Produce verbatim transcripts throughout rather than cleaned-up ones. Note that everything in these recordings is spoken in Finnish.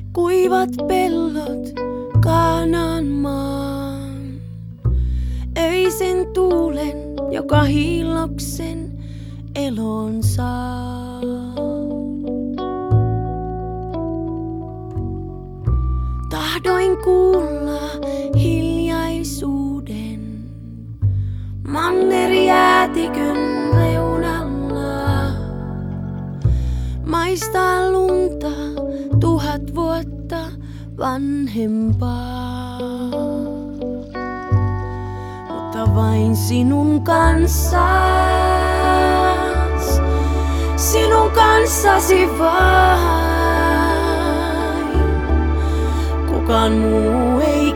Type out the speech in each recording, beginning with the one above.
Kuivat pellot, Kaanaan maan. Öisen tuulen, joka hiilloksen elon saa. Tahdoin kuulla hiljaisuuden mannerjäätikön reunalla. Maistaa lunta tuhat vuotta vanhempaa. Mutta vain sinun kanssas, sinun kanssasi vain. Kukaan muu ei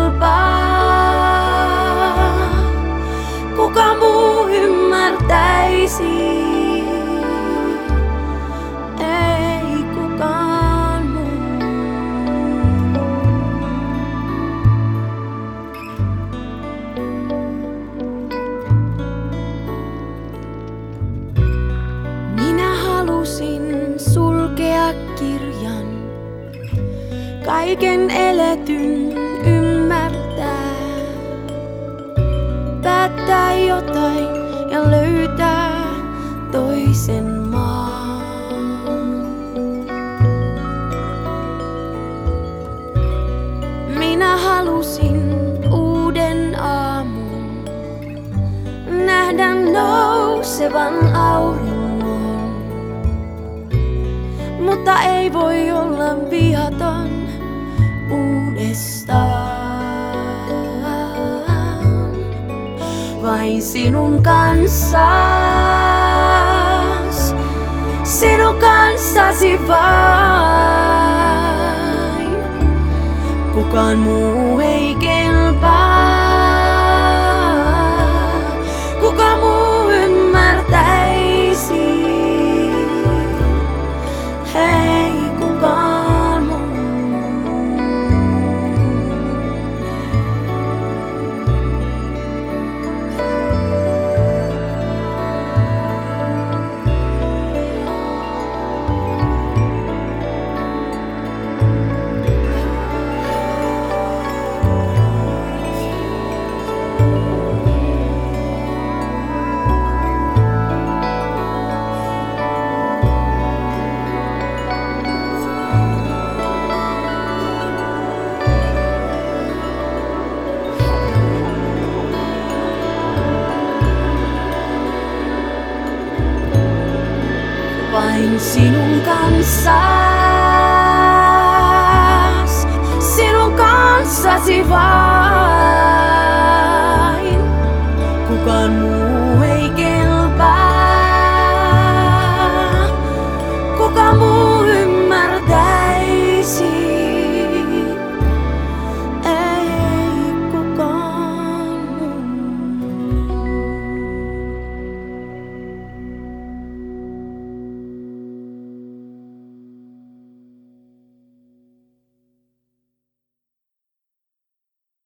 kelpaa, kuka muu ymmärtäisi. Ei kukaan muu. Minä halusin sulkea kirjan, kaiken eletyn ymmärtää, päättää jotain ja löytää toisen maan. Minä halusin uuden aamun, nähdä nousevan auringon, mutta ei voi olla vihaton uudestaan. Vain sinun kanssas, sinun kanssasi vain. Kukaan muu ei kelpaa, kuka muu ymmärtäisi. Hei, kukaan muu. Vain sinun kanssas, sinun kanssasi vain.